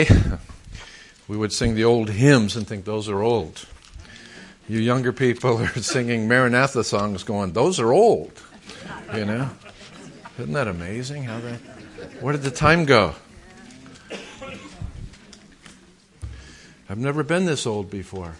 we would sing the old hymns and think those are old. You younger people are singing Maranatha songs going, those are old. You know? Isn't that amazing how that... Where did the time go? I've never been this old before.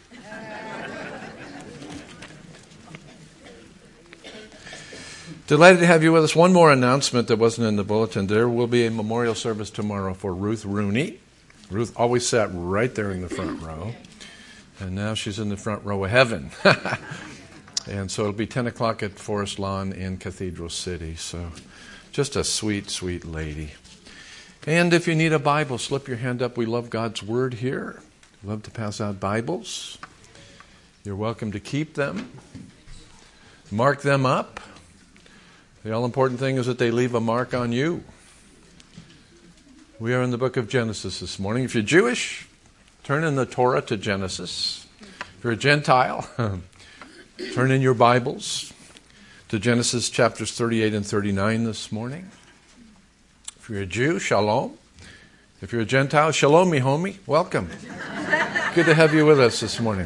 Delighted to have you with us. One more announcement that wasn't in the bulletin. There will be a memorial service tomorrow for Ruth Rooney. Ruth always sat right there in the front row. And now she's in the front row of heaven. And so it'll be 10 o'clock at Forest Lawn in Cathedral City. So just a sweet, sweet lady. And if you need a Bible, slip your hand up. We love God's Word here. We love to pass out Bibles. You're welcome to keep them. Mark them up. The all-important thing is that they leave a mark on you. We are in the book of Genesis this morning. If you're Jewish, turn in the Torah to Genesis. If you're a Gentile, turn in your Bibles to Genesis chapters 38 and 39 this morning. If you're a Jew, shalom. If you're a Gentile, shalom, me homie. Welcome. Good to have you with us this morning.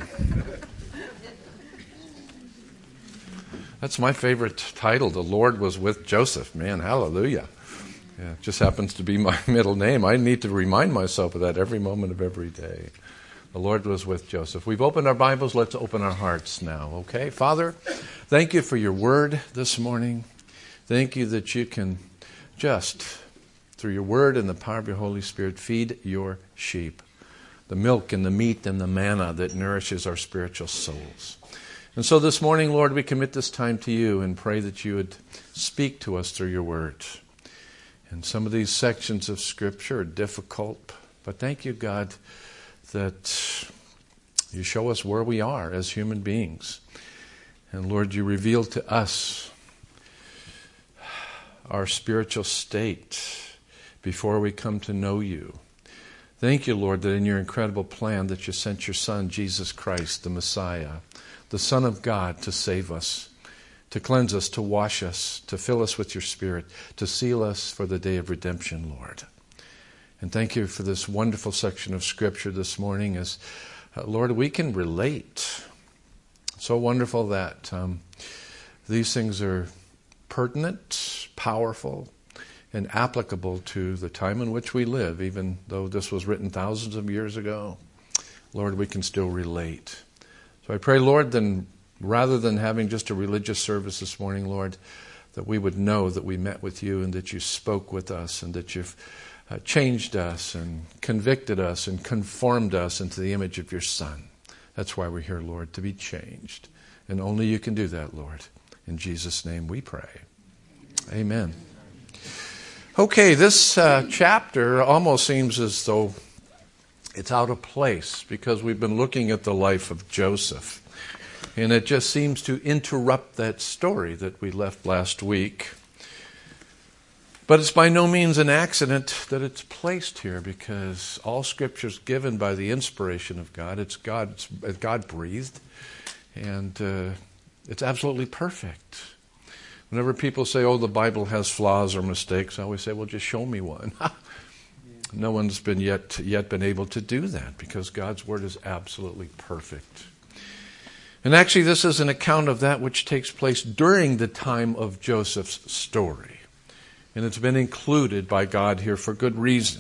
That's my favorite title. The Lord was with Joseph. Man, hallelujah. Yeah, it just happens to be my middle name. I need to remind myself of that every moment of every day. The Lord was with Joseph. We've opened our Bibles. Let's open our hearts now, okay? Father, thank you for your word this morning. Thank you that you can just, through your word and the power of your Holy Spirit, feed your sheep. The milk and the meat and the manna that nourishes our spiritual souls. And so this morning, Lord, we commit this time to you and pray that you would speak to us through your word. And some of these sections of Scripture are difficult, but thank you, God, that you show us where we are as human beings. And Lord, you reveal to us our spiritual state before we come to know you. Thank you, Lord, that in your incredible plan that you sent your Son, Jesus Christ, the Messiah, the Son of God, to save us, to cleanse us, to wash us, to fill us with your Spirit, to seal us for the day of redemption, Lord. And thank you for this wonderful section of Scripture this morning as, Lord, we can relate. So wonderful that these things are pertinent, powerful, and applicable to the time in which we live, even though this was written thousands of years ago. Lord, we can still relate. So I pray, Lord, then rather than having just a religious service this morning, Lord, that we would know that we met with you and that you spoke with us and that you've changed us and convicted us and conformed us into the image of your Son. That's why we're here, Lord, to be changed. And only you can do that, Lord. In Jesus' name we pray. Amen. Okay, this chapter almost seems as though it's out of place because we've been looking at the life of Joseph. And it just seems to interrupt that story that we left last week. But it's by no means an accident that it's placed here because all Scripture is given by the inspiration of God. It's God-breathed, and it's absolutely perfect. Whenever people say, oh, the Bible has flaws or mistakes, I always say, well, just show me one. No one's been yet been able to do that because God's Word is absolutely perfect. And actually, this is an account of that which takes place during the time of Joseph's story. And it's been included by God here for good reason.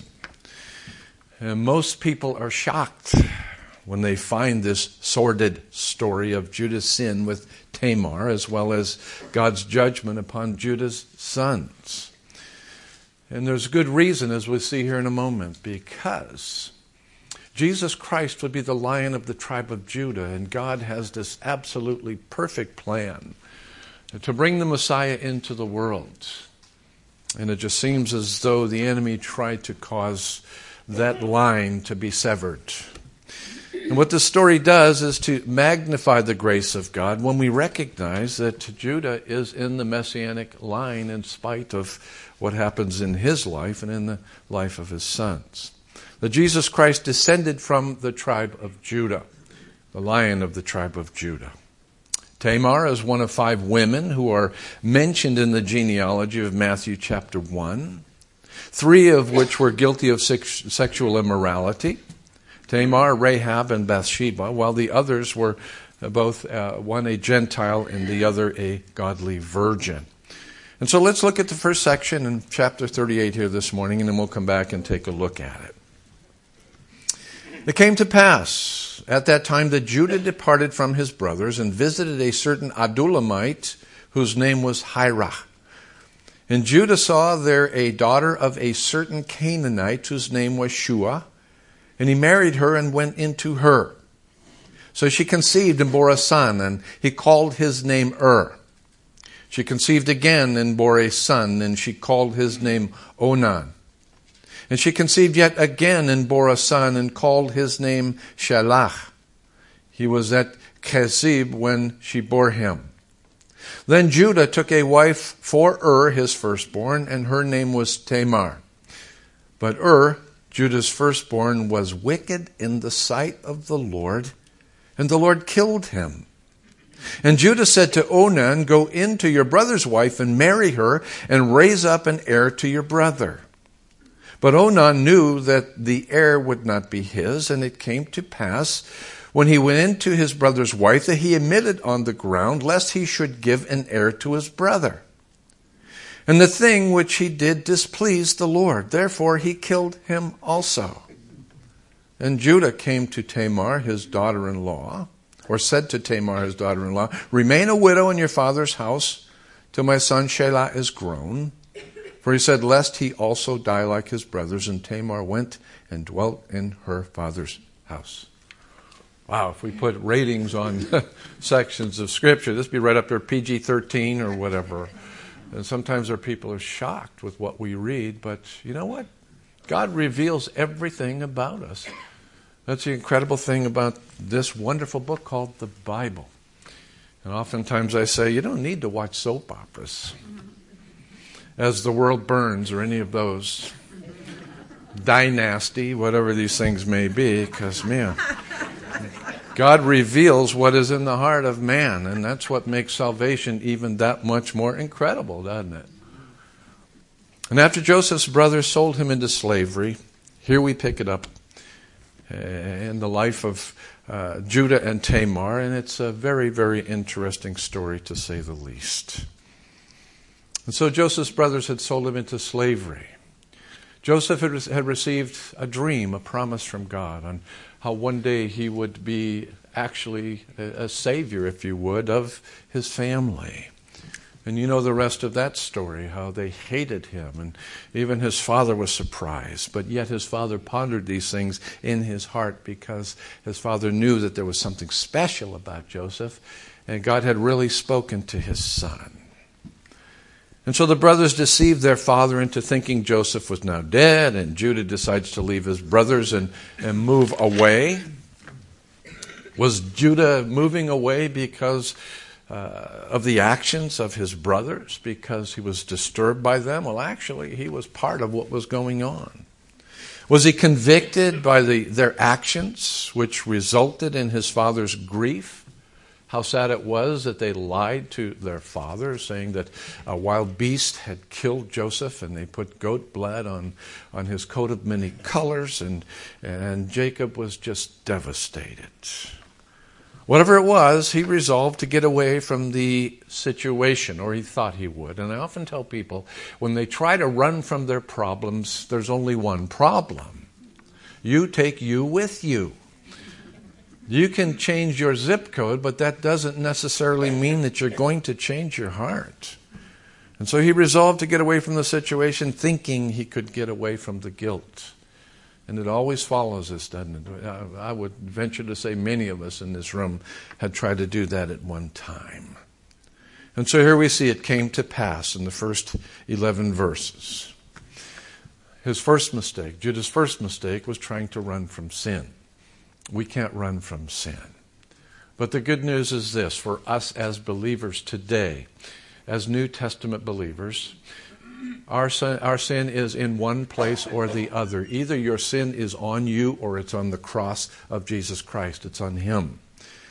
And most people are shocked when they find this sordid story of Judah's sin with Tamar, as well as God's judgment upon Judah's sons. And there's good reason, as we'll see here in a moment, because Jesus Christ would be the Lion of the tribe of Judah, and God has this absolutely perfect plan to bring the Messiah into the world. And it just seems as though the enemy tried to cause that line to be severed. And what this story does is to magnify the grace of God when we recognize that Judah is in the Messianic line in spite of what happens in his life and in the life of his sons. That Jesus Christ descended from the tribe of Judah, the Lion of the tribe of Judah. Tamar is one of 5 women who are mentioned in the genealogy of Matthew chapter 1. 3 of which were guilty of sexual immorality: Tamar, Rahab, and Bathsheba, while the others were both one a Gentile and the other a godly virgin. And so let's look at the first section in chapter 38 here this morning, and then we'll come back and take a look at it. It came to pass at that time that Judah departed from his brothers and visited a certain Adullamite whose name was Hirah. And Judah saw there a daughter of a certain Canaanite whose name was Shua, and he married her and went into her. So she conceived and bore a son, and he called his name She conceived again and bore a son, and she called his name Onan. And she conceived yet again and bore a son, and called his name Shalach. He was at Kezib when she bore him. Then Judah took a wife for his firstborn, and her name was Tamar. But Judah's firstborn, was wicked in the sight of the Lord, and the Lord killed him. And Judah said to Onan, "Go in to your brother's wife and marry her, and raise up an heir to your brother." But Onan knew that the heir would not be his, and it came to pass, when he went in to his brother's wife, that he admitted on the ground, lest he should give an heir to his brother. And the thing which he did displeased the Lord. Therefore he killed him also. And Judah came to Tamar, his daughter-in-law, or said to Tamar, his daughter-in-law, "Remain a widow in your father's house till my son Shelah is grown." For he said, lest he also die like his brothers. And Tamar went and dwelt in her father's house. Wow, if we put ratings on sections of Scripture, this would be right up there, PG-13 or whatever. And sometimes our people are shocked with what we read, but you know what? God reveals everything about us. That's the incredible thing about this wonderful book called the Bible. And oftentimes I say, you don't need to watch soap operas, As the World Burns, or any of those, Dynasty, whatever these things may be, because, man, God reveals what is in the heart of man, and that's what makes salvation even that much more incredible, doesn't it? And after Joseph's brothers sold him into slavery, here we pick it up in the life of Judah and Tamar, and it's a very, very interesting story, to say the least. And so Joseph's brothers had sold him into slavery. Joseph had received a dream, a promise from God, on how one day he would be actually a savior, if you would, of his family. And you know the rest of that story, how they hated him, and even his father was surprised. But yet his father pondered these things in his heart, because his father knew that there was something special about Joseph, and God had really spoken to his son. And so the brothers deceived their father into thinking Joseph was now dead, and Judah decides to leave his brothers and move away. Was Judah moving away because of the actions of his brothers, because he was disturbed by them? Well, actually, he was part of what was going on. Was he convicted by their actions, which resulted in his father's grief? How sad it was that they lied to their father, saying that a wild beast had killed Joseph, and they put goat blood on his coat of many colors, and Jacob was just devastated. Whatever it was, he resolved to get away from the situation, or he thought he would. And I often tell people, when they try to run from their problems, there's only one problem. You take you with you. You can change your zip code, but that doesn't necessarily mean that you're going to change your heart. And so he resolved to get away from the situation, thinking he could get away from the guilt. And it always follows us, doesn't it? I would venture to say many of us in this room had tried to do that at one time. And so here we see it came to pass in the first 11 verses. His first mistake, Judah's first mistake, was trying to run from sin. We can't run from sin. But the good news is this, for us as believers today, as New Testament believers, our sin is in one place or the other. Either your sin is on you or it's on the cross of Jesus Christ. It's on Him.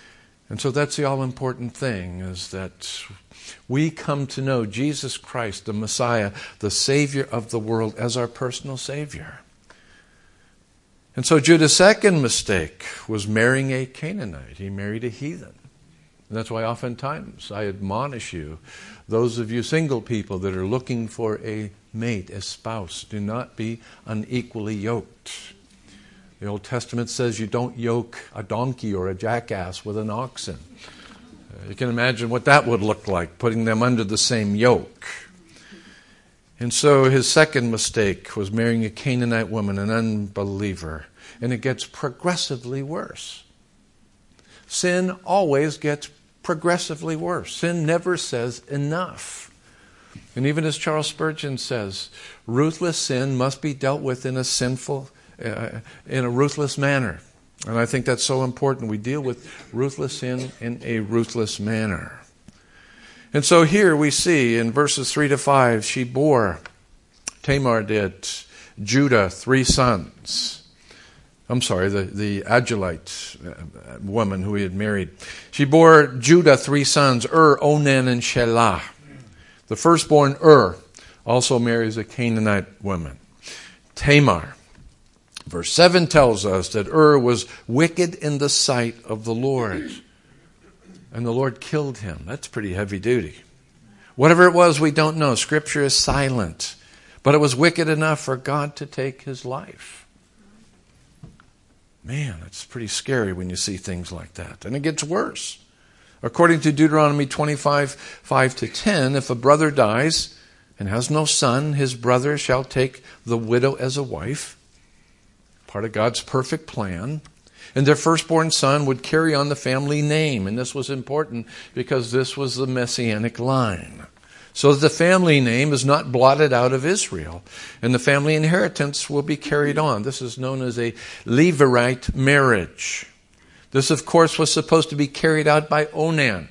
And so that's the all-important thing, is that we come to know Jesus Christ, the Messiah, the Savior of the world, as our personal Savior. And so Judah's second mistake was marrying a Canaanite. He married a heathen. And that's why oftentimes I admonish you, those of you single people that are looking for a mate, a spouse, do not be unequally yoked. The Old Testament says you don't yoke a donkey or a jackass with an oxen. You can imagine what that would look like, putting them under the same yoke. And so his second mistake was marrying a Canaanite woman, an unbeliever. And it gets progressively worse. Sin always gets progressively worse. Sin never says enough. And even as Charles Spurgeon says, ruthless sin must be dealt with in a ruthless manner. And I think that's so important. We deal with ruthless sin in a ruthless manner. And so here we see in verses 3 to 5, she bore, Tamar did, Judah 3 sons. I'm sorry, the Adulite woman who he had married. She bore Judah 3 sons, Onan, and Shelah. The firstborn also marries a Canaanite woman. Tamar. Verse 7 tells us that was wicked in the sight of the Lord. And the Lord killed him. That's pretty heavy duty. Whatever it was, we don't know. Scripture is silent. But it was wicked enough for God to take his life. Man, it's pretty scary when you see things like that. And it gets worse. According to Deuteronomy 25, 5 to 10, if a brother dies and has no son, his brother shall take the widow as a wife. Part of God's perfect plan. And their firstborn son would carry on the family name. And this was important because this was the Messianic line. So that the family name is not blotted out of Israel. And the family inheritance will be carried on. This is known as a Levirate marriage. This, of course, was supposed to be carried out by Onan.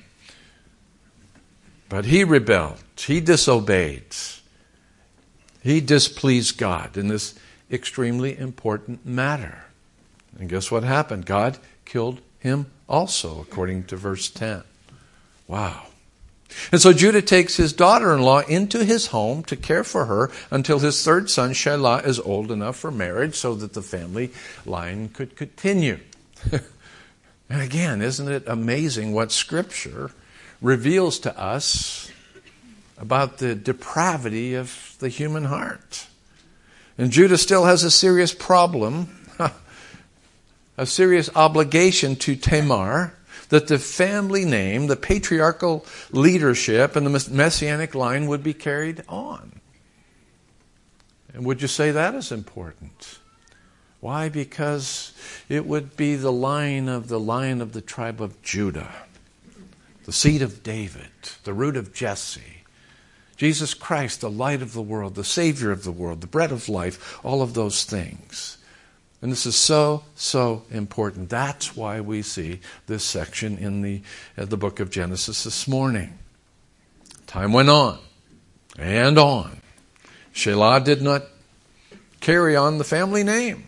But he rebelled. He disobeyed. He displeased God in this extremely important matter. And guess what happened? God killed him also, according to verse 10. Wow. And so Judah takes his daughter-in-law into his home to care for her until his third son, Shelah, is old enough for marriage so that the family line could continue. And again, isn't it amazing what Scripture reveals to us about the depravity of the human heart? And Judah still has a serious problem, a serious obligation to Tamar, that the family name, the patriarchal leadership, and the messianic line would be carried on. And would you say that is important? Why? Because it would be the line of the tribe of Judah, the seed of David, the root of Jesse, Jesus Christ, the light of the world, the Savior of the world, the bread of life, all of those things. And this is so, so important. That's why we see this section in the book of Genesis this morning. Time went on and on. Shelah did not carry on the family name.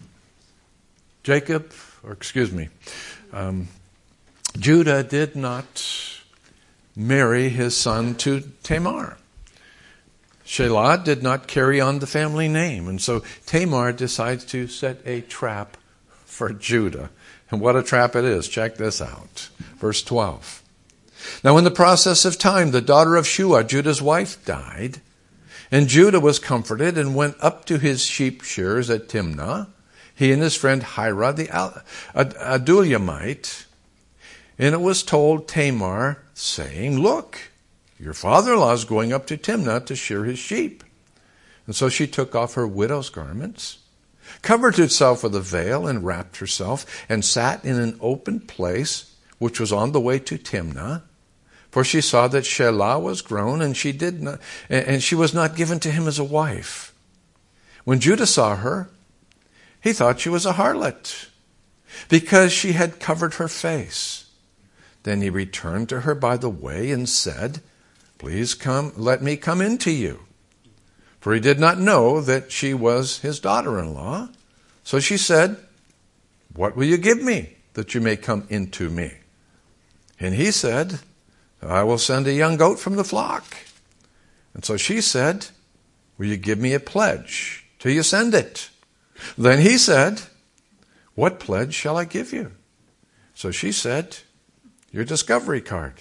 Judah did not marry his son to Tamar. Shelah did not carry on the family name. And so Tamar decides to set a trap for Judah. And what a trap it is. Check this out. Verse 12. Now in the process of time, the daughter of Shua, Judah's wife, died. And Judah was comforted and went up to his sheep shearers at Timnah, he and his friend Hira the Adulamite. And it was told Tamar, saying, look, your father-in-law is going up to Timnah to shear his sheep. And so she took off her widow's garments, covered herself with a veil, and wrapped herself, and sat in an open place, which was on the way to Timnah. For she saw that Shelah was grown, and she was not given to him as a wife. When Judah saw her, he thought she was a harlot, because she had covered her face. Then he returned to her by the way and said, please come, let me come in to you. For he did not know that she was his daughter-in-law. So she said, what will you give me that you may come into me? And he said, I will send a young goat from the flock. And so she said, will you give me a pledge till you send it? Then he said, what pledge shall I give you? So she said, your discovery card.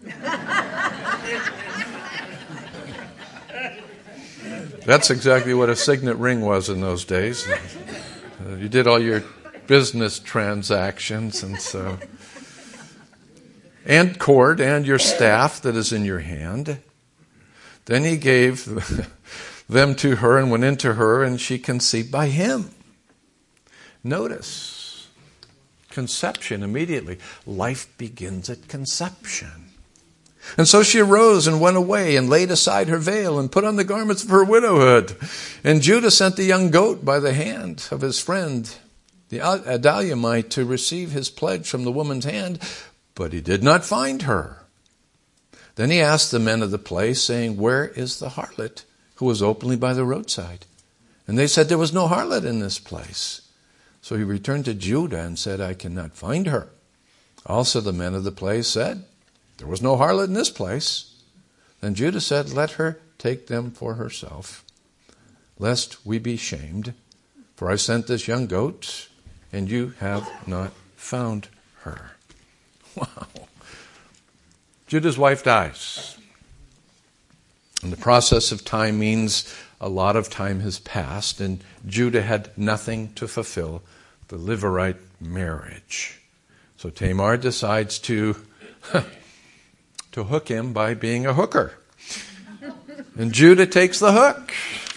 That's exactly what a signet ring was in those days. You did all your business transactions, and cord and your staff that is in your hand. Then he gave them to her and went into her, and she conceived by him. Notice, conception immediately. Life begins at conception. And so she arose and went away and laid aside her veil and put on the garments of her widowhood. And Judah sent the young goat by the hand of his friend, the Adullamite, to receive his pledge from the woman's hand, but he did not find her. Then he asked the men of the place, saying, where is the harlot who was openly by the roadside? And they said, there was no harlot in this place. So he returned to Judah and said, I cannot find her. Also the men of the place said, there was no harlot in this place. Then Judah said, let her take them for herself, lest we be shamed. For I sent this young goat, and you have not found her. Wow. Judah's wife dies. And the process of time means a lot of time has passed, and Judah had nothing to fulfill the Levirate marriage. So Tamar decides to hook him by being a hooker. And Judah takes the hook.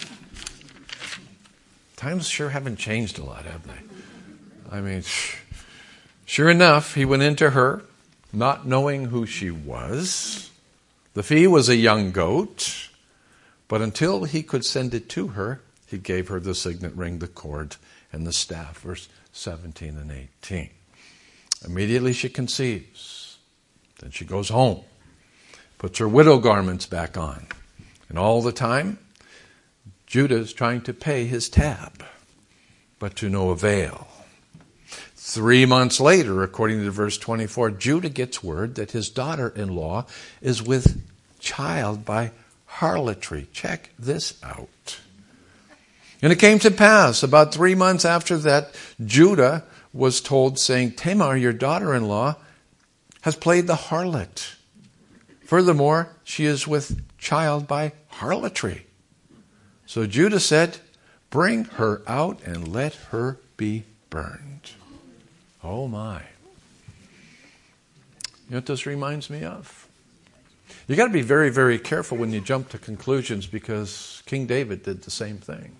Times sure haven't changed a lot, have they? I mean, sure enough, he went into her, not knowing who she was. The fee was a young goat, but until he could send it to her, he gave her the signet ring, the cord, and the staff, verse 17 and 18. Immediately she conceives. Then she goes home, puts her widow garments back on. And all the time, Judah is trying to pay his tab, but to no avail. 3 months later, according to verse 24, Judah gets word that his daughter-in-law is with child by harlotry. Check this out. And it came to pass, about 3 months after that, Judah was told, saying, Tamar, your daughter-in-law, has played the harlot. Furthermore, she is with child by harlotry. So Judah said, bring her out and let her be burned. Oh my. You know what this reminds me of? You got to be very, very careful when you jump to conclusions, because King David did the same thing.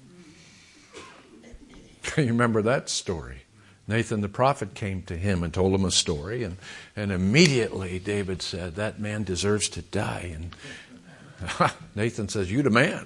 You remember that story? Nathan the prophet came to him and told him a story, and immediately David said, that man deserves to die. And Nathan says, you the man.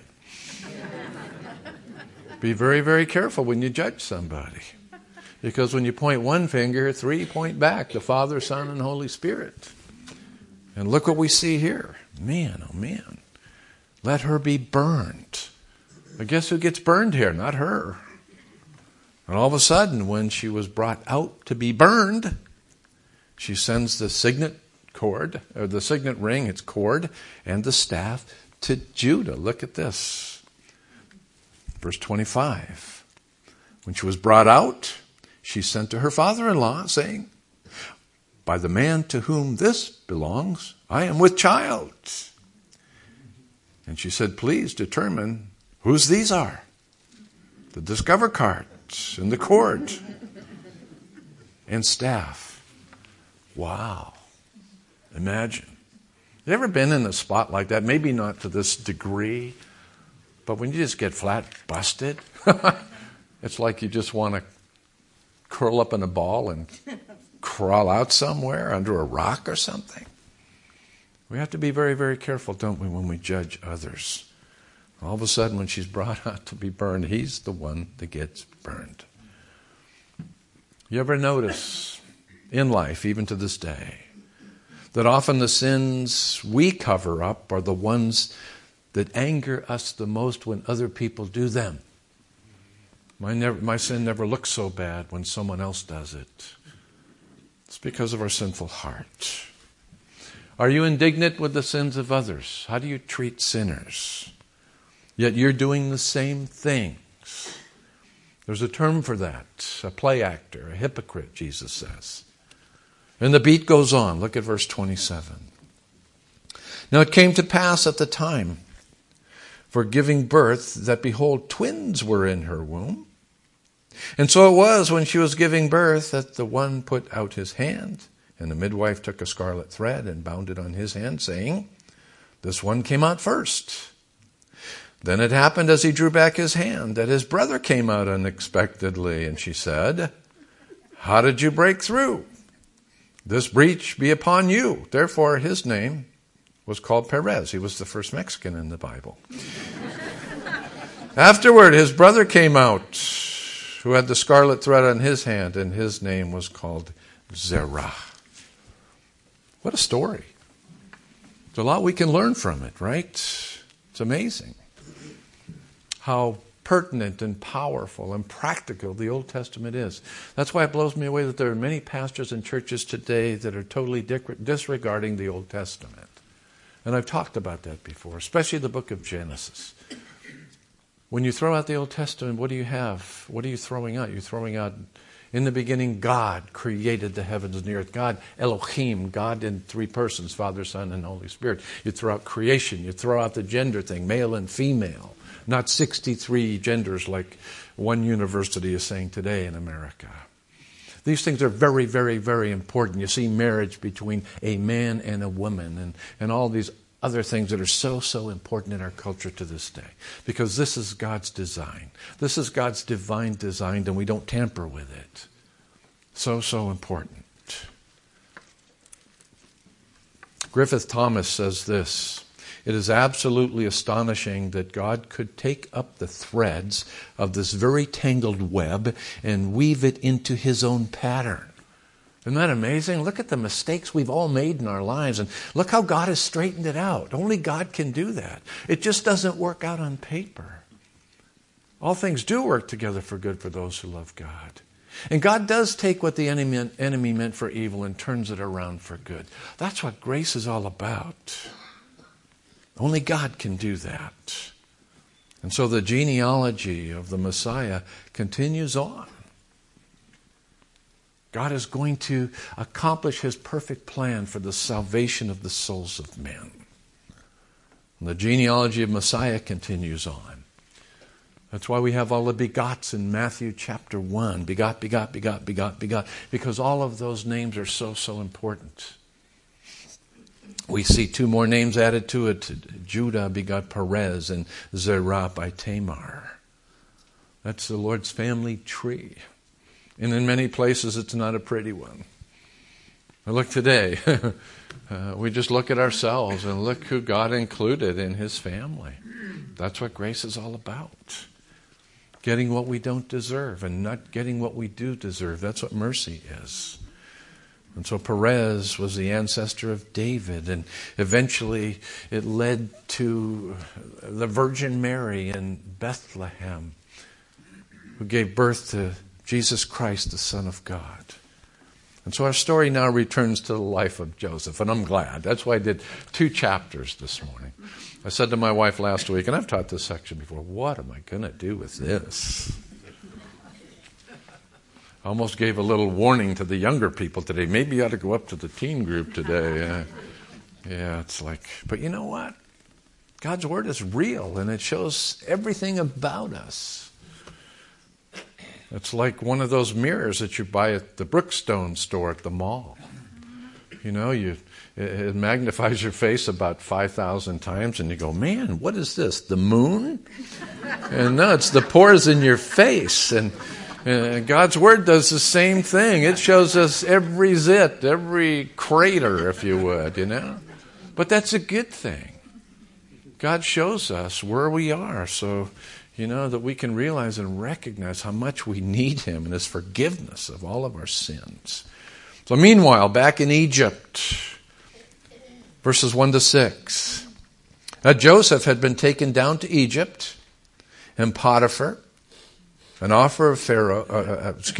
Be very, very careful when you judge somebody. Because when you point one finger, 3 point back, the Father, Son, and Holy Spirit. And look what we see here. Man, oh man. Let her be burned. But guess who gets burned here? Not her. And all of a sudden, when she was brought out to be burned, she sends the signet cord, or the signet ring, its cord, and the staff to Judah. Look at this. Verse 25. When she was brought out, she sent to her father-in-law, saying, by the man to whom this belongs, I am with child. And she said, please determine whose these are. The discover cards and the cord and staff. Wow. Imagine. You ever been in a spot like that? Maybe not to this degree, but when you just get flat busted, it's like you just want to curl up in a ball and crawl out somewhere under a rock or something. We have to be very, very careful, don't we, when we judge others. All of a sudden, when she's brought out to be burned, he's the one that gets burned. You ever notice in life, even to this day, that often the sins we cover up are the ones that anger us the most when other people do them? My sin never looks so bad when someone else does it. It's because of our sinful heart. Are you indignant with the sins of others? How do you treat sinners? Yet you're doing the same things. There's a term for that. A play actor, a hypocrite, Jesus says. And the beat goes on. Look at verse 27. Now it came to pass at the time for giving birth that, behold, twins were in her womb. And so it was when she was giving birth that the one put out his hand, and the midwife took a scarlet thread and bound it on his hand, saying, this one came out first. Then it happened as he drew back his hand that his brother came out unexpectedly, and she said, how did you break through? This breach be upon you. Therefore his name was called Perez. He was the first Mexican in the Bible. Afterward, his brother came out, who had the scarlet thread on his hand, and his name was called Zerah. What a story. There's a lot we can learn from it, right? It's amazing how pertinent and powerful and practical the Old Testament is. That's why it blows me away that there are many pastors and churches today that are totally disregarding the Old Testament. And I've talked about that before, especially the book of Genesis. When you throw out the Old Testament, what do you have? What are you throwing out? You're throwing out, in the beginning, God created the heavens and the earth. God, Elohim, God in three persons, Father, Son, and Holy Spirit. You throw out creation. You throw out the gender thing, male and female. Not 63 genders like one university is saying today in America. These things are very, very, very important. You see marriage between a man and a woman and all these other things that are so, so important in our culture to this day. Because this is God's design. This is God's divine design, and we don't tamper with it. So, so important. Griffith Thomas says this, it is absolutely astonishing that God could take up the threads of this very tangled web and weave it into his own pattern. Isn't that amazing? Look at the mistakes we've all made in our lives, and look how God has straightened it out. Only God can do that. It just doesn't work out on paper. All things do work together for good for those who love God. And God does take what the enemy meant for evil and turns it around for good. That's what grace is all about. Only God can do that. And so the genealogy of the Messiah continues on. God is going to accomplish his perfect plan for the salvation of the souls of men. And the genealogy of Messiah continues on. That's why we have all the begots in Matthew chapter 1. Begot, begot, begot, begot, begot. Because all of those names are so, so important. We see two more names added to it. Judah begot Perez and Zerah by Tamar. That's the Lord's family tree. And in many places it's not a pretty one. Now look today. We just look at ourselves and look who God included in his family. That's what grace is all about. Getting what we don't deserve and not getting what we do deserve. That's what mercy is. And so Perez was the ancestor of David, and eventually it led to the Virgin Mary in Bethlehem, who gave birth to Jesus Christ, the Son of God. And so our story now returns to the life of Joseph, and I'm glad. That's why I did 2 chapters this morning. I said to my wife last week, and I've taught this section before, what am I going to do with this? I almost gave a little warning to the younger people today. Maybe you ought to go up to the teen group today. Yeah, it's like, but you know what? God's Word is real, and it shows everything about us. It's like one of those mirrors that you buy at the Brookstone store at the mall. You know, it magnifies your face about 5,000 times, and you go, man, what is this, the moon? And no, it's the pores in your face. And God's Word does the same thing. It shows us every zit, every crater, if you would, you know. But that's a good thing. God shows us where we are so, you know, that we can realize and recognize how much we need him and his forgiveness of all of our sins. So meanwhile, back in Egypt, verses 1-6. Now Joseph had been taken down to Egypt, and Potiphar, an officer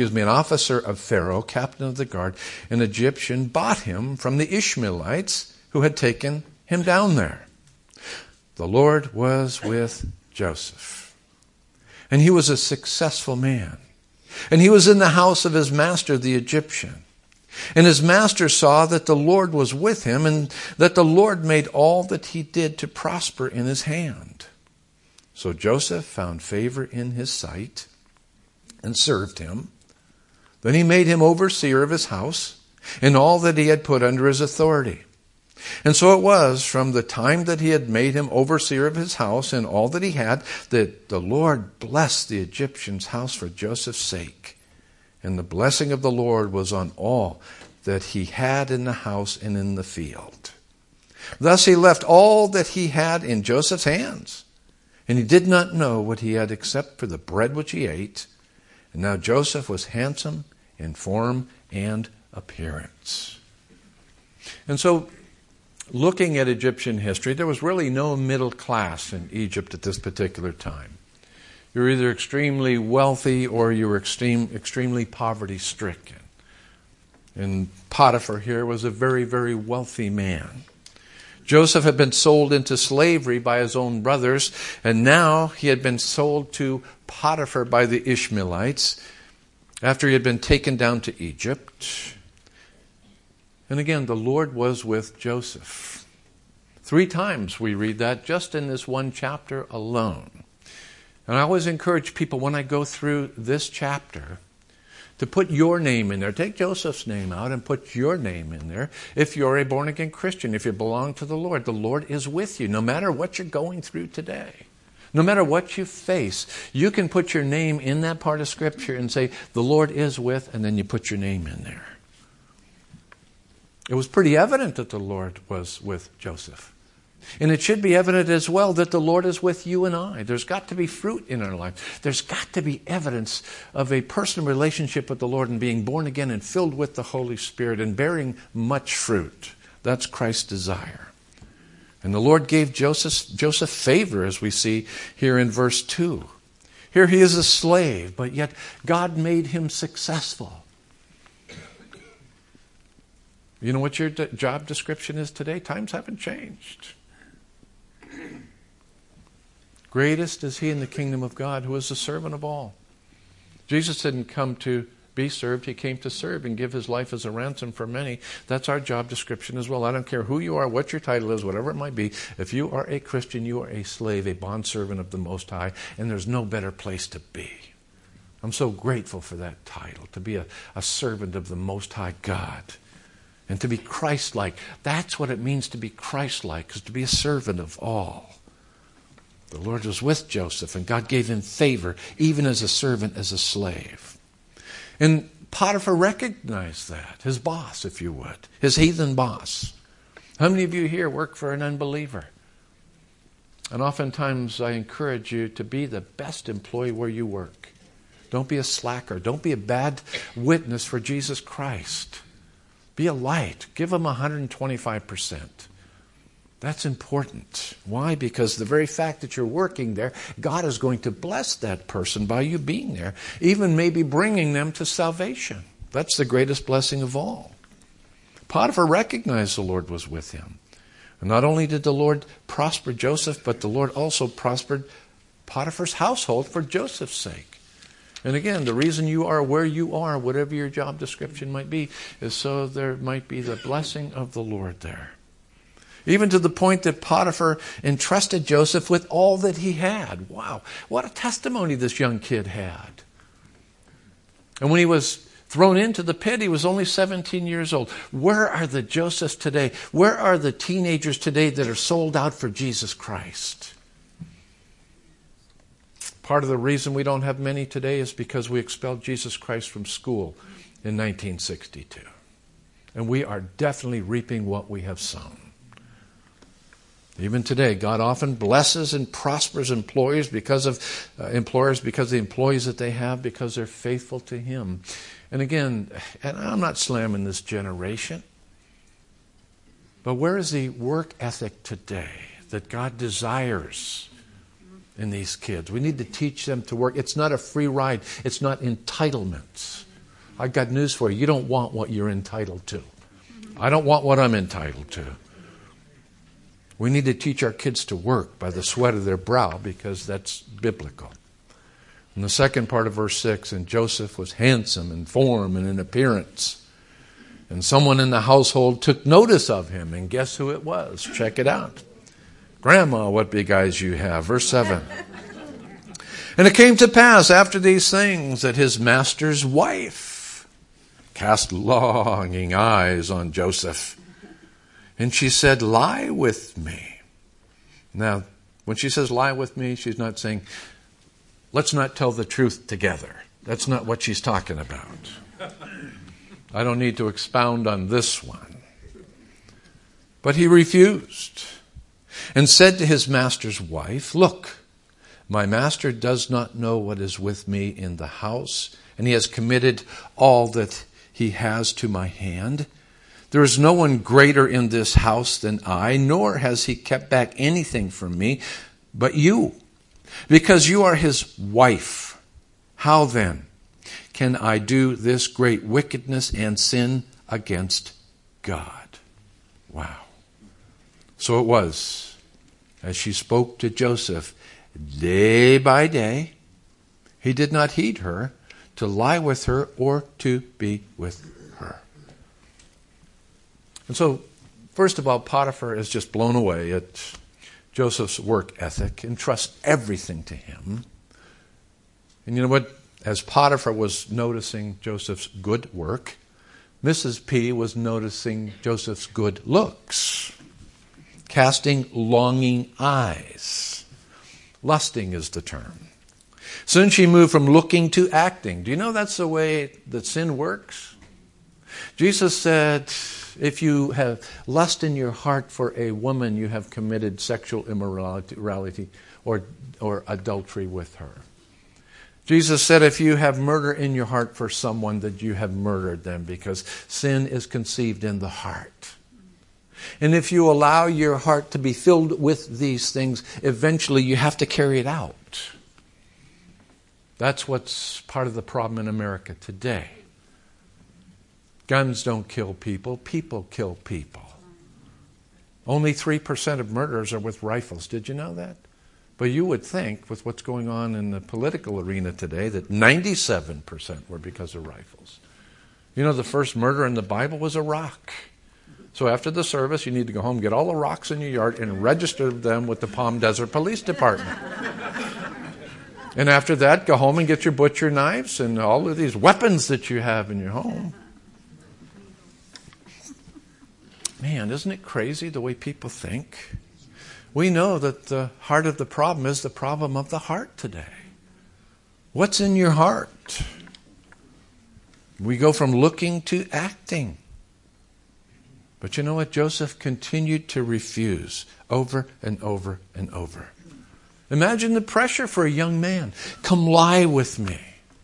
of Pharaoh, captain of the guard, an Egyptian, bought him from the Ishmaelites who had taken him down there. The Lord was with Joseph. And he was a successful man. And he was in the house of his master, the Egyptian. And his master saw that the Lord was with him, and that the Lord made all that he did to prosper in his hand. So Joseph found favor in his sight and served him. Then he made him overseer of his house and all that he had put under his authority. And so it was from the time that he had made him overseer of his house and all that he had, that the Lord blessed the Egyptian's house for Joseph's sake. And the blessing of the Lord was on all that he had in the house and in the field. Thus he left all that he had in Joseph's hands. And he did not know what he had except for the bread which he ate. And now Joseph was handsome in form and appearance. And so, looking at Egyptian history, there was really no middle class in Egypt at this particular time. You were either extremely wealthy or you were extremely poverty-stricken. And Potiphar here was a very, very wealthy man. Joseph had been sold into slavery by his own brothers, and now he had been sold to Potiphar by the Ishmaelites after he had been taken down to Egypt. And again, the Lord was with Joseph. 3 times we read that just in this one chapter alone. And I always encourage people when I go through this chapter to put your name in there. Take Joseph's name out and put your name in there. If you're a born-again Christian, if you belong to the Lord is with you no matter what you're going through today. No matter what you face, you can put your name in that part of Scripture and say, the Lord is with, and then you put your name in there. It was pretty evident that the Lord was with Joseph. And it should be evident as well that the Lord is with you and I. There's got to be fruit in our life. There's got to be evidence of a personal relationship with the Lord and being born again and filled with the Holy Spirit and bearing much fruit. That's Christ's desire. And the Lord gave Joseph favor, as we see here in verse 2. Here he is a slave, but yet God made him successful. You know what your job description is today? Times haven't changed. Greatest is he in the kingdom of God who is the servant of all. Jesus didn't come to be served. He came to serve and give his life as a ransom for many. That's our job description as well. I don't care who you are, what your title is, whatever it might be. If you are a Christian, you are a slave, a bondservant of the Most High, and there's no better place to be. I'm so grateful for that title, to be a servant of the Most High God. And to be Christ-like. That's what it means to be Christ-like, is to be a servant of all. The Lord was with Joseph, and God gave him favor, even as a servant, as a slave. And Potiphar recognized that, his boss, if you would, his heathen boss. How many of you here work for an unbeliever? And oftentimes I encourage you to be the best employee where you work. Don't be a slacker. Don't be a bad witness for Jesus Christ. Be a light. Give them 125%. That's important. Why? Because the very fact that you're working there, God is going to bless that person by you being there, even maybe bringing them to salvation. That's the greatest blessing of all. Potiphar recognized the Lord was with him. And not only did the Lord prosper Joseph, but the Lord also prospered Potiphar's household for Joseph's sake. And again, the reason you are where you are, whatever your job description might be, is so there might be the blessing of the Lord there. Even to the point that Potiphar entrusted Joseph with all that he had. Wow, what a testimony this young kid had. And when he was thrown into the pit, he was only 17 years old. Where are the Josephs today? Where are the teenagers today that are sold out for Jesus Christ? Part of the reason we don't have many today is because we expelled Jesus Christ from school in 1962. And we are definitely reaping what we have sown. Even today, God often blesses and prospers employers because of the employees that they have, because they're faithful to Him. And again, and I'm not slamming this generation, but where is the work ethic today that God desires in these kids? We need to teach them to work. It's not a free ride. It's not entitlements. I've got news for you. You don't want what you're entitled to. I don't want what I'm entitled to. We need to teach our kids to work by the sweat of their brow because that's biblical. In the second part of verse 6, and Joseph was handsome in form and in appearance. And someone in the household took notice of him. And guess who it was? Check it out. Grandma, what big eyes you have. Verse 7. And it came to pass after these things that his master's wife cast longing eyes on Joseph. And she said, lie with me. Now, when she says lie with me, she's not saying, let's not tell the truth together. That's not what she's talking about. I don't need to expound on this one. But he refused and said to his master's wife, look, my master does not know what is with me in the house, and he has committed all that he has to my hand. There is no one greater in this house than I, nor has he kept back anything from me, but you, because you are his wife. How then can I do this great wickedness and sin against God? Wow. So it was, as she spoke to Joseph day by day, he did not heed her to lie with her or to be with her. And so, first of all, Potiphar is just blown away at Joseph's work ethic and trusts everything to him. And you know what? As Potiphar was noticing Joseph's good work, Mrs. P was noticing Joseph's good looks, casting longing eyes. Lusting is the term. Soon she moved from looking to acting. Do you know that's the way that sin works? Jesus said, if you have lust in your heart for a woman, you have committed sexual immorality or adultery with her. Jesus said, if you have murder in your heart for someone, that you have murdered them, because sin is conceived in the heart. And if you allow your heart to be filled with these things, eventually you have to carry it out. That's what's part of the problem in America today. Guns don't kill people, people kill people. Only 3% of murders are with rifles. Did you know that? But you would think, with what's going on in the political arena today, that 97% were because of rifles. You know, the first murder in the Bible was a rock. So after the service, you need to go home, get all the rocks in your yard, and register them with the Palm Desert Police Department. And after that, go home and get your butcher knives and all of these weapons that you have in your home. Man, isn't it crazy the way people think? We know that the heart of the problem is the problem of the heart today. What's in your heart? We go from looking to acting. But you know what? Joseph continued to refuse over and over and over. Imagine the pressure for a young man. Come lie with me.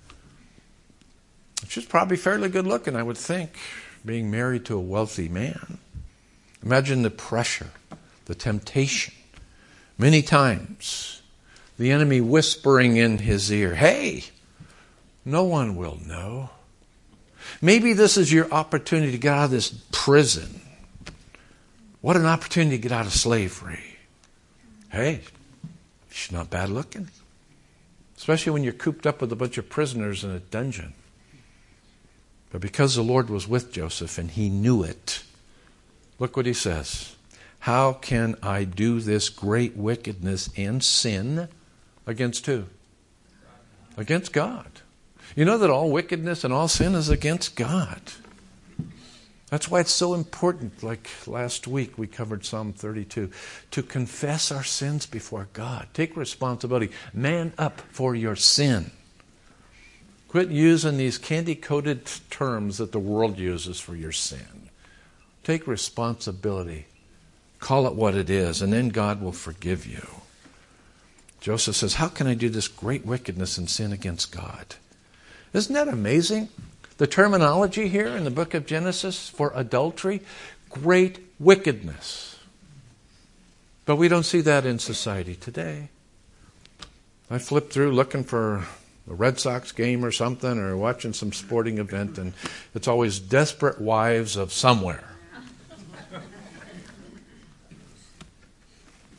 She's probably fairly good looking, I would think, being married to a wealthy man. Imagine the pressure, the temptation. Many times, the enemy whispering in his ear, hey, no one will know. Maybe this is your opportunity to get out of this prison. What an opportunity to get out of slavery. Hey, she's not bad looking. Especially when you're cooped up with a bunch of prisoners in a dungeon. But because the Lord was with Joseph and he knew it, look what he says. How can I do this great wickedness and sin against who? Against God. You know that all wickedness and all sin is against God. That's why it's so important, like last week we covered Psalm 32, to confess our sins before God. Take responsibility. Man up for your sin. Quit using these candy-coated terms that the world uses for your sin. Take responsibility. Call it what it is, and then God will forgive you. Joseph says, how can I do this great wickedness and sin against God? Isn't that amazing? The terminology here in the book of Genesis for adultery, great wickedness. But we don't see that in society today. I flip through looking for a Red Sox game or something, or watching some sporting event, and it's always desperate wives of somewhere.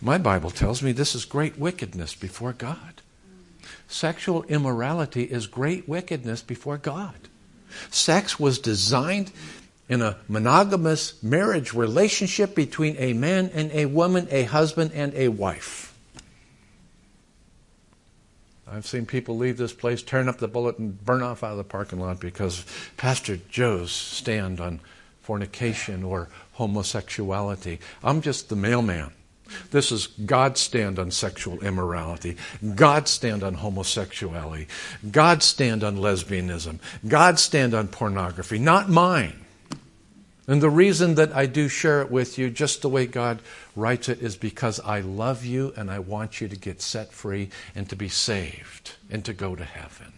My Bible tells me this is great wickedness before God. Sexual immorality is great wickedness before God. Sex was designed in a monogamous marriage relationship between a man and a woman, a husband and a wife. I've seen people leave this place, turn up the bullet, and burn off out of the parking lot because Pastor Joe's stand on fornication or homosexuality. I'm just the mailman. This is God's stand on sexual immorality, God's stand on homosexuality, God's stand on lesbianism, God's stand on pornography, not mine. And the reason that I do share it with you just the way God writes it is because I love you and I want you to get set free and to be saved and to go to heaven.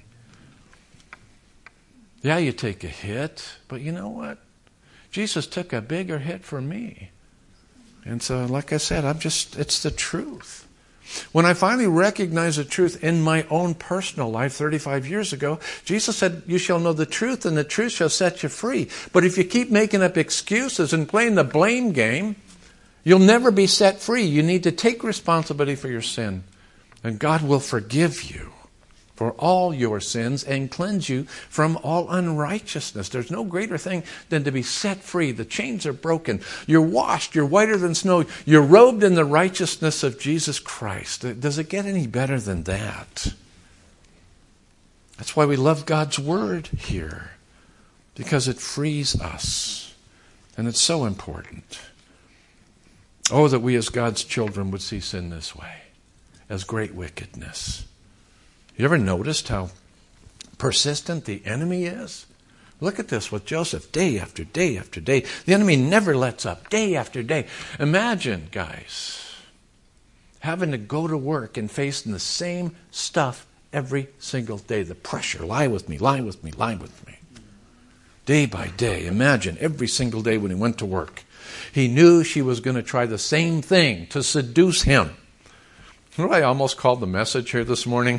Yeah, you take a hit, but you know what? Jesus took a bigger hit for me. And so, like I said, it's the truth. When I finally recognized the truth in my own personal life 35 years ago, Jesus said, you shall know the truth and the truth shall set you free. But if you keep making up excuses and playing the blame game, you'll never be set free. You need to take responsibility for your sin. And God will forgive you for all your sins and cleanse you from all unrighteousness. There's no greater thing than to be set free. The chains are broken. You're washed. You're whiter than snow. You're robed in the righteousness of Jesus Christ. Does it get any better than that? That's why we love God's Word here, because it frees us. And it's so important. Oh, that we as God's children would see sin this way, as great wickedness. You ever noticed how persistent the enemy is? Look at this with Joseph, day after day after day. The enemy never lets up, day after day. Imagine, guys, having to go to work and facing the same stuff every single day. The pressure, lie with me, lie with me, lie with me. Day by day. Imagine every single day when he went to work. He knew she was going to try the same thing to seduce him. You know what I almost called the message here this morning?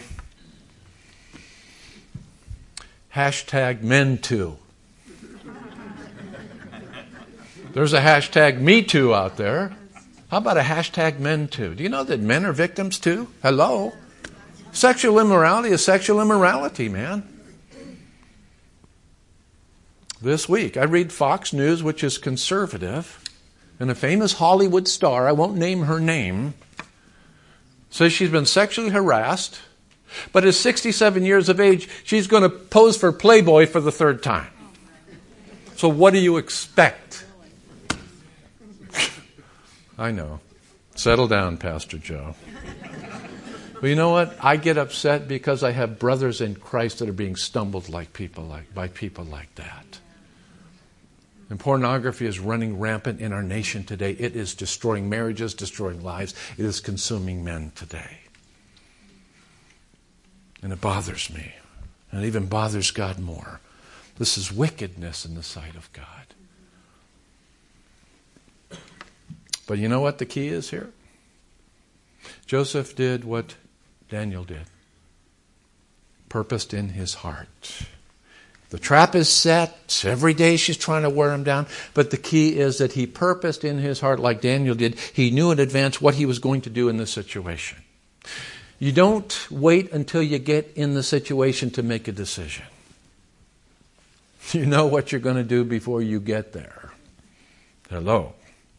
Hashtag men too. There's a hashtag me too out there. How about a hashtag men too? Do you know that men are victims too? Hello? Sexual immorality is sexual immorality, man. This week, I read Fox News, which is conservative, and a famous Hollywood star, I won't name her name, says she's been sexually harassed. But at 67 years of age, she's going to pose for Playboy for the third time. So what do you expect? I know. Settle down, Pastor Joe. But you know what? I get upset because I have brothers in Christ that are being stumbled by people like that. And pornography is running rampant in our nation today. It is destroying marriages, destroying lives. It is consuming men today. And it bothers me. And it even bothers God more. This is wickedness in the sight of God. But you know what the key is here? Joseph did what Daniel did. Purposed in his heart. The trap is set. Every day she's trying to wear him down. But the key is that he purposed in his heart like Daniel did. He knew in advance what he was going to do in this situation. You don't wait until you get in the situation to make a decision. You know what you're going to do before you get there. Hello.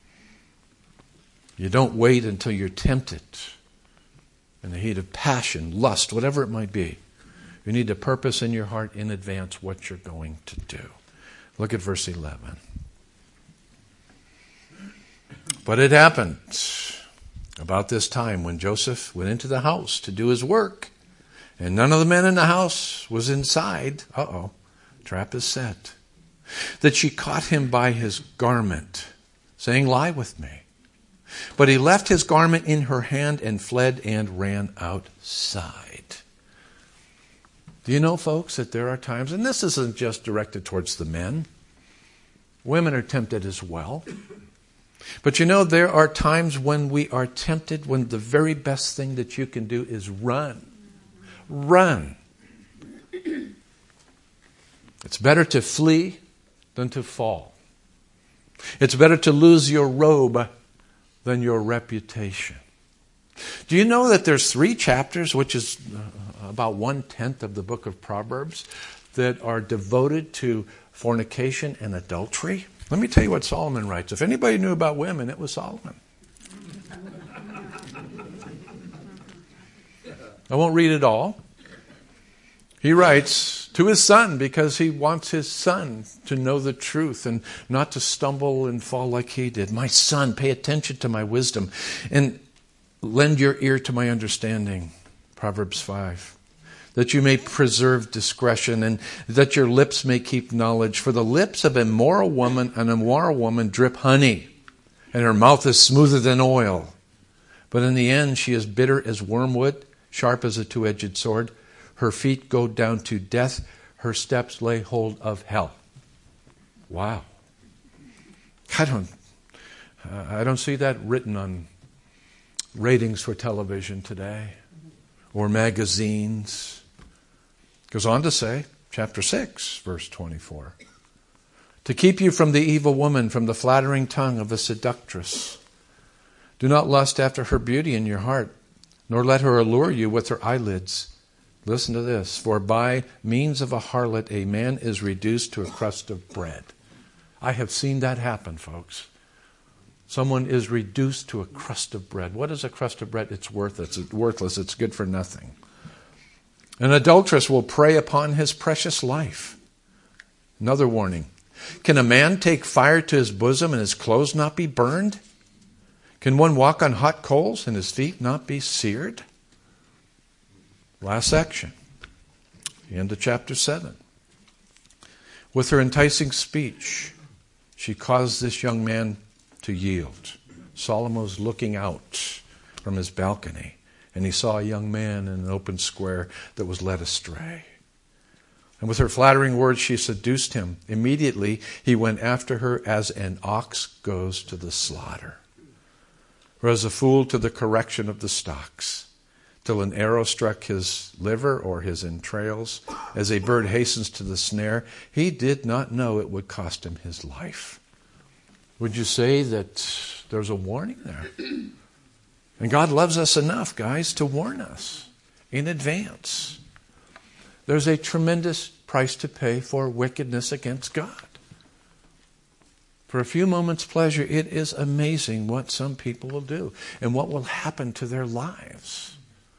You don't wait until you're tempted in the heat of passion, lust, whatever it might be. You need to purpose in your heart in advance what you're going to do. Look at verse 11. But it happened about this time when Joseph went into the house to do his work, and none of the men in the house was inside. Trap is set. That she caught him by his garment, saying, lie with me. But he left his garment in her hand and fled and ran outside. Do you know, folks, that there are times, and this isn't just directed towards the men, women are tempted as well. But you know, there are times when we are tempted when the very best thing that you can do is run. Run. It's better to flee than to fall. It's better to lose your robe than your reputation. Do you know that there's 3 chapters, which is about 1/10 of the book of Proverbs, that are devoted to fornication and adultery? Let me tell you what Solomon writes. If anybody knew about women, it was Solomon. I won't read it all. He writes to his son because he wants his son to know the truth and not to stumble and fall like he did. My son, pay attention to my wisdom and lend your ear to my understanding. Proverbs 5. That you may preserve discretion and that your lips may keep knowledge. For the lips of an immoral woman drip honey, and her mouth is smoother than oil. But in the end she is bitter as wormwood, sharp as a 2-edged sword. Her feet go down to death. Her steps lay hold of hell. Wow. I don't see that written on ratings for television today or magazines. Goes on to say, chapter 6, verse 24. To keep you from the evil woman, from the flattering tongue of a seductress. Do not lust after her beauty in your heart, nor let her allure you with her eyelids. Listen to this. For by means of a harlot, a man is reduced to a crust of bread. I have seen that happen, folks. Someone is reduced to a crust of bread. What is a crust of bread? It's worthless. It's good for nothing. An adulteress will prey upon his precious life. Another warning. Can a man take fire to his bosom and his clothes not be burned? Can one walk on hot coals and his feet not be seared? Last section. The end of chapter 7. With her enticing speech, she caused this young man to yield. Solomon was looking out from his balcony, and he saw a young man in an open square that was led astray. And with her flattering words, she seduced him. Immediately, he went after her as an ox goes to the slaughter, or as a fool to the correction of the stocks, till an arrow struck his liver or his entrails, as a bird hastens to the snare. He did not know it would cost him his life. Would you say that there's a warning there? And God loves us enough, guys, to warn us in advance. There's a tremendous price to pay for wickedness against God. For a few moments' pleasure, it is amazing what some people will do and what will happen to their lives.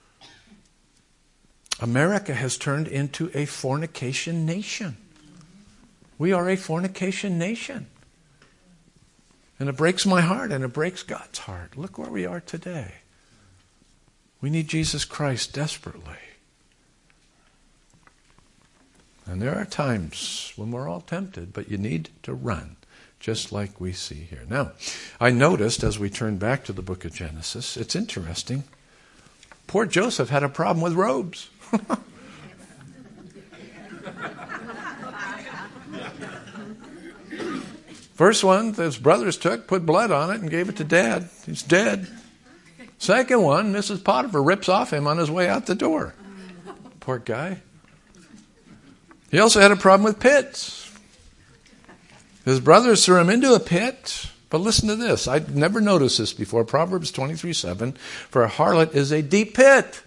America has turned into a fornication nation. We are a fornication nation. And it breaks my heart and it breaks God's heart. Look where we are today. We need Jesus Christ desperately. And there are times when we're all tempted, but you need to run, just like we see here. Now, I noticed as we turn back to the book of Genesis, it's interesting. Poor Joseph had a problem with robes. First one, his brothers took, put blood on it, and gave it to Dad. He's dead. Second one, Mrs. Potiphar rips off him on his way out the door. Poor guy. He also had a problem with pits. His brothers threw him into a pit. But listen to this. I'd never noticed this before. Proverbs 23:7. For a harlot is a deep pit.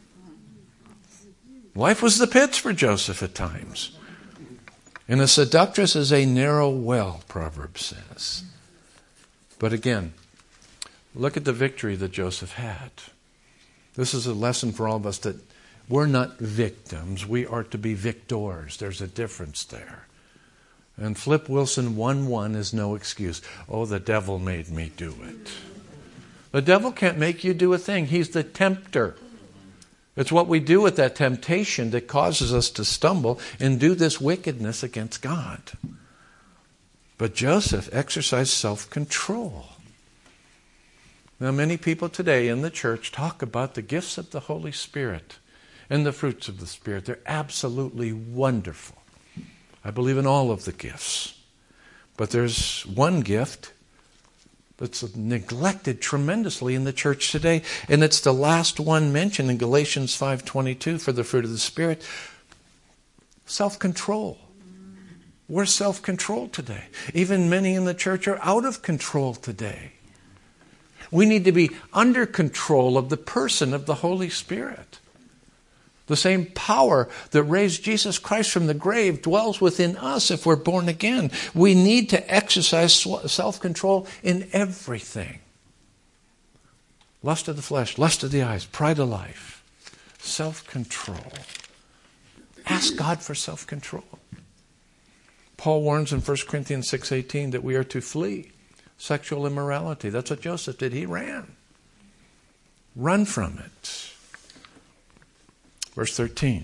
Life was the pits for Joseph at times. And a seductress is a narrow well, Proverbs says. But again, look at the victory that Joseph had. This is a lesson for all of us that we're not victims. We are to be victors. There's a difference there. And Flip Wilson 1:1 is no excuse. Oh, the devil made me do it. The devil can't make you do a thing. He's the tempter. It's what we do with that temptation that causes us to stumble and do this wickedness against God. But Joseph exercised self-control. Now, many people today in the church talk about the gifts of the Holy Spirit and the fruits of the Spirit. They're absolutely wonderful. I believe in all of the gifts. But there's one gift that's neglected tremendously in the church today, and it's the last one mentioned in Galatians 5:22 for the fruit of the Spirit. Self-control. We're self-controlled today. Even many in the church are out of control today. We need to be under control of the person of the Holy Spirit. The same power that raised Jesus Christ from the grave dwells within us if we're born again. We need to exercise self-control in everything. Lust of the flesh, lust of the eyes, pride of life, self-control. Ask God for self-control. Paul warns in 1 Corinthians 6:18 that we are to flee sexual immorality. That's what Joseph did. He ran. Run from it. Verse 13.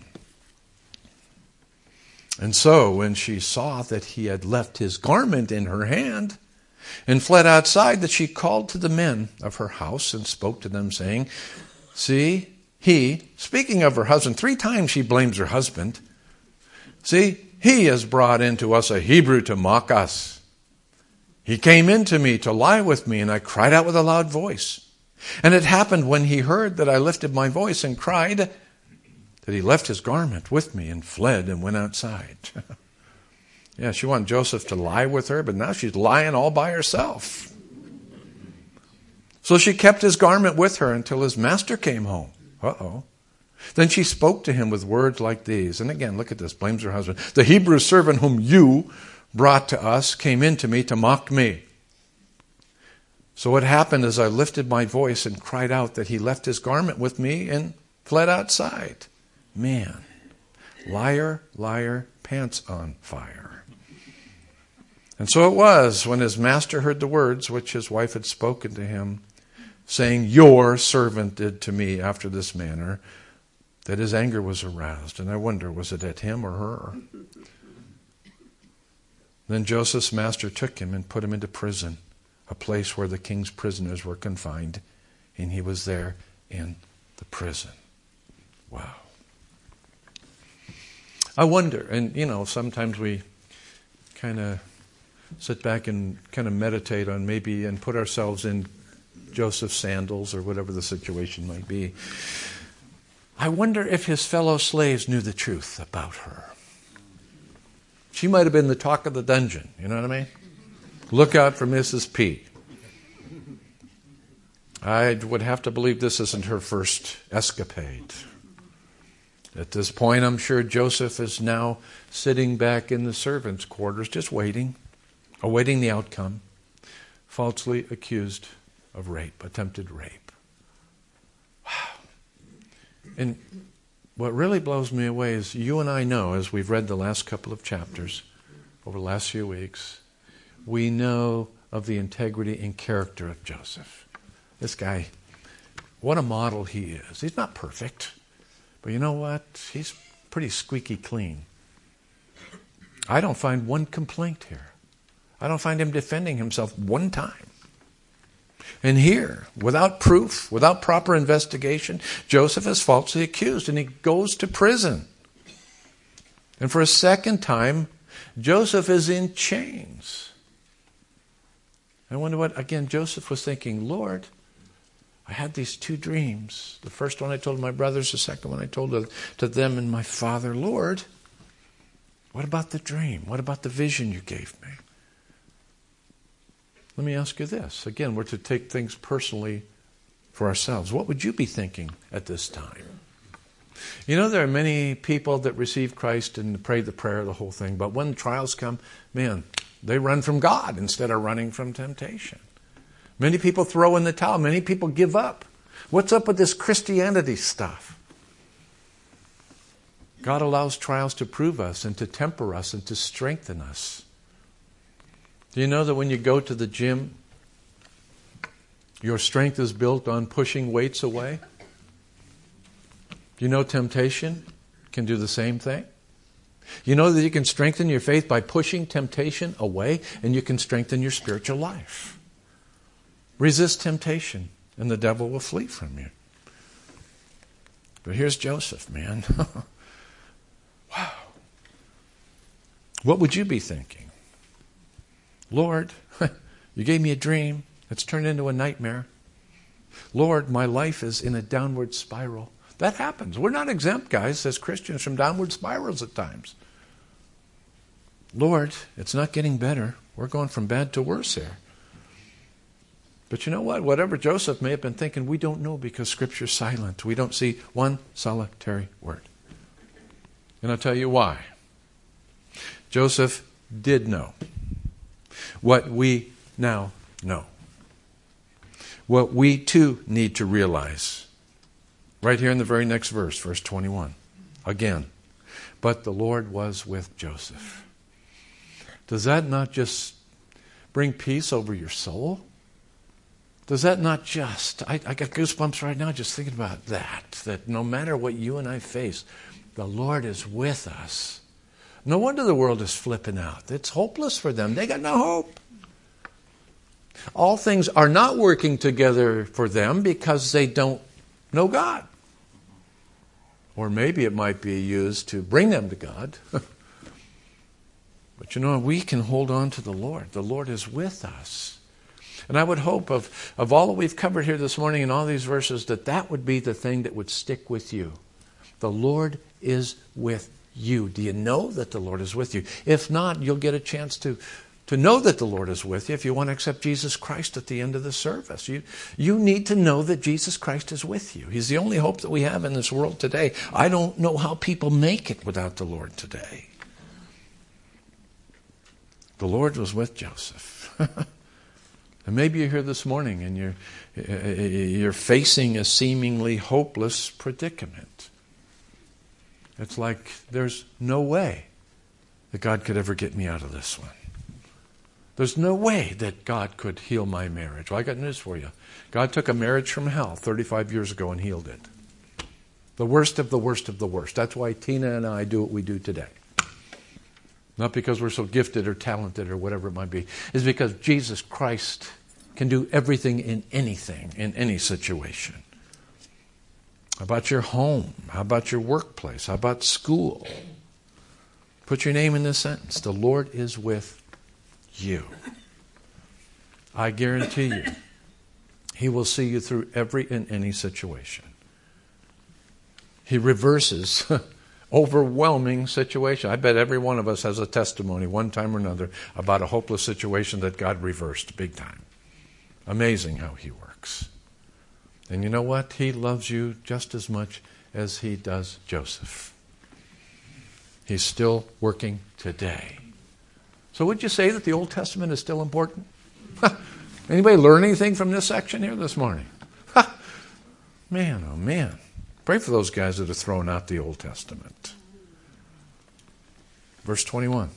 And so when she saw that he had left his garment in her hand and fled outside, that she called to the men of her house and spoke to them, saying, see, he, speaking of her husband, 3 times she blames her husband. See, he has brought into us a Hebrew to mock us. He came in to me to lie with me, and I cried out with a loud voice. And it happened when he heard that I lifted my voice and cried, that he left his garment with me and fled and went outside. Yeah, she wanted Joseph to lie with her, but now she's lying all by herself. So she kept his garment with her until his master came home. Then she spoke to him with words like these. And again, look at this, blames her husband. The Hebrew servant whom you brought to us came in to me to mock me. So what happened is I lifted my voice and cried out that he left his garment with me and fled outside. Man, liar, liar, pants on fire. And so it was when his master heard the words which his wife had spoken to him, saying, your servant did to me after this manner, that his anger was aroused. And I wonder, was it at him or her? Then Joseph's master took him and put him into prison, a place where the king's prisoners were confined, and he was there in the prison. Wow. I wonder, and sometimes we kind of sit back and kind of meditate on maybe and put ourselves in Joseph's sandals or whatever the situation might be. I wonder if his fellow slaves knew the truth about her. She might have been the talk of the dungeon, you know what I mean? Look out for Mrs. P. I would have to believe this isn't her first escapade. At this point, I'm sure Joseph is now sitting back in the servants' quarters, just waiting, awaiting the outcome, falsely accused of rape, attempted rape. Wow. And what really blows me away is you and I know, as we've read the last couple of chapters over the last few weeks, we know of the integrity and character of Joseph. This guy, what a model he is. He's not perfect, but you know what? He's pretty squeaky clean. I don't find one complaint here. I don't find him defending himself one time. And here, without proof, without proper investigation, Joseph is falsely accused and he goes to prison. And for a second time, Joseph is in chains. I wonder what, again, Joseph was thinking, Lord, I had these 2 dreams. The first one I told my brothers, the second one I told to them and my father. Lord, what about the dream? What about the vision you gave me? Let me ask you this. Again, we're to take things personally for ourselves. What would you be thinking at this time? You know, there are many people that receive Christ and pray the prayer, the whole thing, but when trials come, man, they run from God instead of running from temptation. Many people throw in the towel. Many people give up. What's up with this Christianity stuff? God allows trials to prove us and to temper us and to strengthen us. Do you know that when you go to the gym, your strength is built on pushing weights away? Do you know temptation can do the same thing? You know that you can strengthen your faith by pushing temptation away, and you can strengthen your spiritual life. Resist temptation, and the devil will flee from you. But here's Joseph, man. Wow. What would you be thinking? Lord, you gave me a dream. It's turned into a nightmare. Lord, my life is in a downward spiral. That happens. We're not exempt, guys, as Christians, from downward spirals at times. Lord, it's not getting better. We're going from bad to worse here. But you know what? Whatever Joseph may have been thinking, we don't know because Scripture's silent. We don't see one solitary word. And I'll tell you why. Joseph did know what we now know. What we too need to realize. Right here in the very next verse, verse 21. Again, but the Lord was with Joseph. Does that not just bring peace over your soul? Does that not just, I got goosebumps right now just thinking about that no matter what you and I face, the Lord is with us. No wonder the world is flipping out. It's hopeless for them. They got no hope. All things are not working together for them because they don't know God. Or maybe it might be used to bring them to God. But you know, we can hold on to the Lord. The Lord is with us. And I would hope of all that we've covered here this morning in all these verses, that would be the thing that would stick with you. The Lord is with you. Do you know that the Lord is with you? If not, you'll get a chance to know that the Lord is with you if you want to accept Jesus Christ at the end of the service. You need to know that Jesus Christ is with you. He's the only hope that we have in this world today. I don't know how people make it without the Lord today. The Lord was with Joseph. And maybe you're here this morning and you're facing a seemingly hopeless predicament. It's like there's no way that God could ever get me out of this one. There's no way that God could heal my marriage. Well, I got news for you. God took a marriage from hell 35 years ago and healed it. The worst of the worst of the worst. That's why Tina and I do what we do today. Not because we're so gifted or talented or whatever it might be. It's because Jesus Christ can do everything in anything, in any situation. How about your home? How about your workplace? How about school? Put your name in this sentence. The Lord is with you. I guarantee you, He will see you through every and any situation. He reverses overwhelming situation. I bet every one of us has a testimony one time or another about a hopeless situation that God reversed big time. Amazing how He works. And you know what? He loves you just as much as He does Joseph. He's still working today. So would you say that the Old Testament is still important? Anybody learn anything from this section here this morning? Man, oh man. Pray for those guys that are throwing out the Old Testament. Verse 21.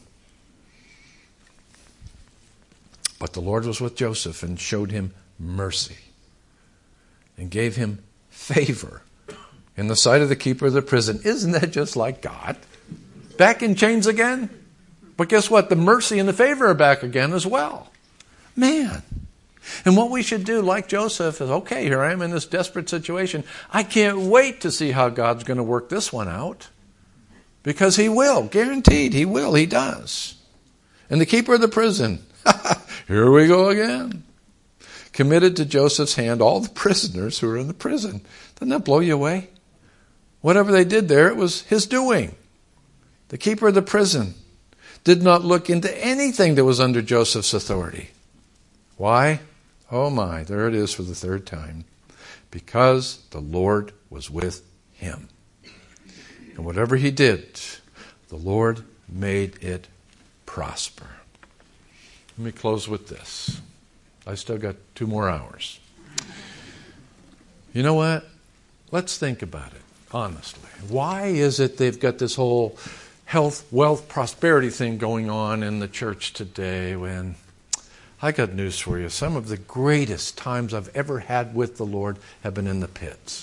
But the Lord was with Joseph and showed him mercy and gave him favor in the sight of the keeper of the prison. Isn't that just like God? Back in chains again? But guess what? The mercy and the favor are back again as well. Man. And what we should do, like Joseph, is, okay, here I am in this desperate situation. I can't wait to see how God's going to work this one out. Because He will. Guaranteed. He will. He does. And the keeper of the prison, here we go again, committed to Joseph's hand all the prisoners who were in the prison. Doesn't that blow you away? Whatever they did there, it was his doing. The keeper of the prison did not look into anything that was under Joseph's authority. Why? Oh my, there it is for the third time. Because the Lord was with him. And whatever he did, the Lord made it prosper. Let me close with this. I still got 2 more hours. You know what? Let's think about it, honestly. Why is it they've got this whole health, wealth, prosperity thing going on in the church today when I got news for you. Some of the greatest times I've ever had with the Lord have been in the pits.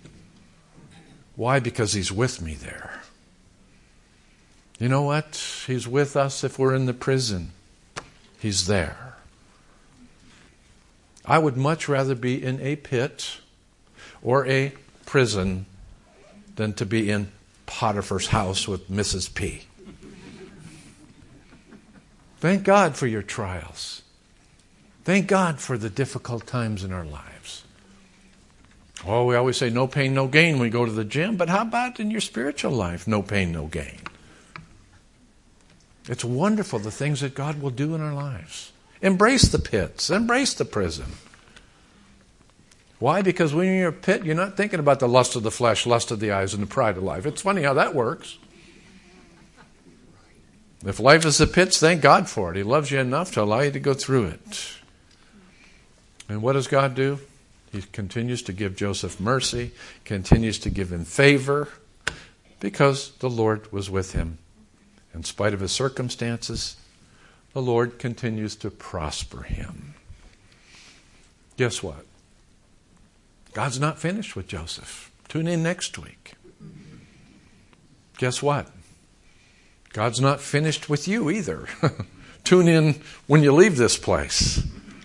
Why? Because He's with me there. You know what? He's with us if we're in the prison. He's there. I would much rather be in a pit or a prison than to be in Potiphar's house with Mrs. P. Thank God for your trials. Thank God for the difficult times in our lives. Oh, we always say no pain, no gain when we go to the gym, but how about in your spiritual life? No pain, no gain. It's wonderful the things that God will do in our lives. Embrace the pits. Embrace the prison. Why? Because when you're in your pit, you're not thinking about the lust of the flesh, lust of the eyes, and the pride of life. It's funny how that works. If life is a pit, thank God for it. He loves you enough to allow you to go through it. And what does God do? He continues to give Joseph mercy, continues to give him favor, because the Lord was with him. In spite of his circumstances, the Lord continues to prosper him. Guess what? God's not finished with Joseph. Tune in next week. Guess what? God's not finished with you either. Tune in when you leave this place.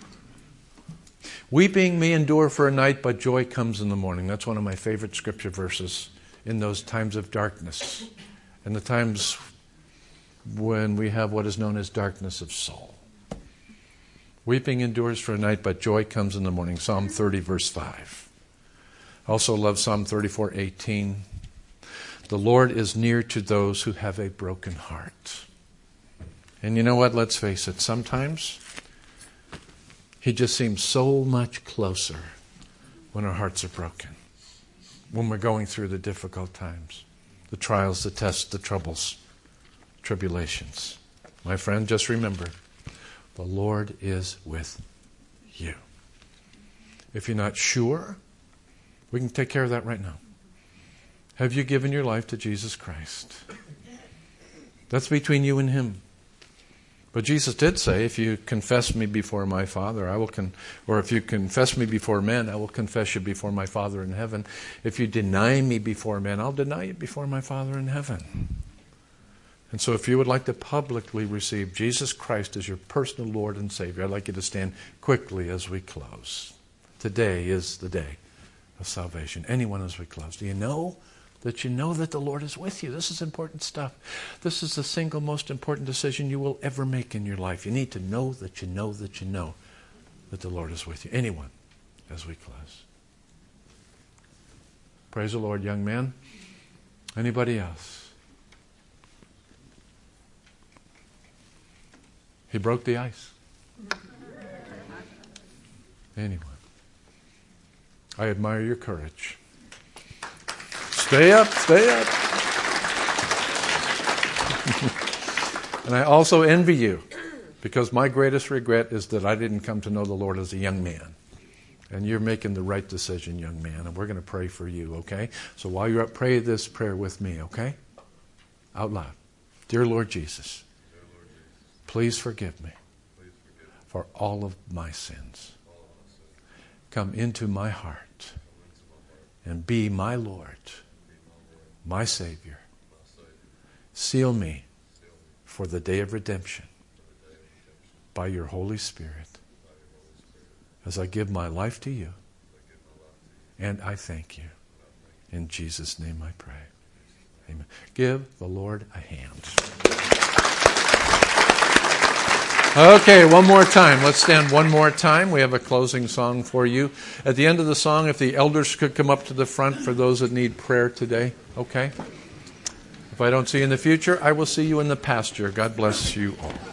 Weeping may endure for a night, but joy comes in the morning. That's one of my favorite scripture verses in those times of darkness and the times when we have what is known as darkness of soul. Weeping endures for a night, but joy comes in the morning. Psalm 30, verse 5. I also love Psalm 34:18. The Lord is near to those who have a broken heart. And you know what? Let's face it. Sometimes He just seems so much closer when our hearts are broken. When we're going through the difficult times, the trials, the tests, the troubles, tribulations. My friend, just remember, the Lord is with you. If you're not sure, we can take care of that right now. Have you given your life to Jesus Christ? That's between you and Him. But Jesus did say, if you confess me before my Father, or if you confess me before men, I will confess you before my Father in heaven. If you deny me before men, I'll deny you before my Father in heaven. And so if you would like to publicly receive Jesus Christ as your personal Lord and Savior, I'd like you to stand quickly as we close. Today is the day of salvation. Anyone as we close. Do you know that the Lord is with you? This is important stuff. This is the single most important decision you will ever make in your life. You need to know that you know that you know that the Lord is with you. Anyone as we close. Praise the Lord, young man. Anybody else? He broke the ice. Anyone? I admire your courage. Stay up, stay up. And I also envy you, because my greatest regret is that I didn't come to know the Lord as a young man. And you're making the right decision, young man, and we're going to pray for you, okay? So while you're up, pray this prayer with me, okay? Out loud. Dear Lord Jesus, please forgive me for all of my sins. Come into my heart and be my Lord, my Savior. Seal me for the day of redemption by your Holy Spirit as I give my life to you. And I thank you. In Jesus' name I pray. Amen. Give the Lord a hand. Okay, one more time. Let's stand one more time. We have a closing song for you. At the end of the song, if the elders could come up to the front for those that need prayer today. Okay? If I don't see you in the future, I will see you in the pasture. God bless you all.